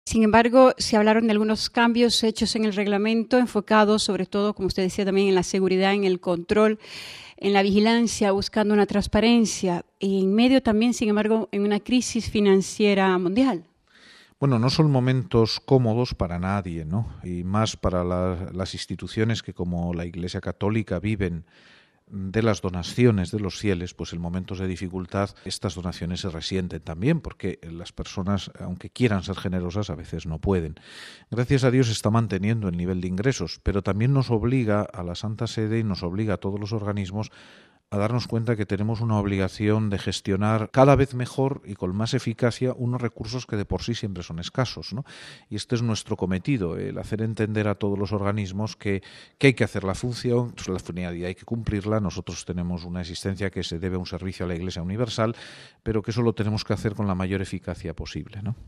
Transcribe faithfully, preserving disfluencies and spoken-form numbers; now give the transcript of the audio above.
Sin embargo, se hablaron de algunos cambios hechos en el reglamento, enfocados sobre todo, como usted decía, también en la seguridad, en el control, en la vigilancia, buscando una transparencia, y en medio también, sin embargo, en una crisis financiera mundial. Bueno, no son momentos cómodos para nadie, ¿no? Y más para la, las instituciones que, como la Iglesia Católica, viven de las donaciones de los fieles, pues en momentos de dificultad estas donaciones se resienten también, porque las personas, aunque quieran ser generosas, a veces no pueden. Gracias a Dios se está manteniendo el nivel de ingresos, pero también nos obliga a la Santa Sede y nos obliga a todos los organismos a darnos cuenta que tenemos una obligación de gestionar cada vez mejor y con más eficacia unos recursos que de por sí siempre son escasos, ¿no? Y este es nuestro cometido, el hacer entender a todos los organismos que, que hay que hacer la función, pues la finalidad hay que cumplirla. Nosotros tenemos una existencia que se debe a un servicio a la Iglesia universal, pero que eso lo tenemos que hacer con la mayor eficacia posible, ¿no?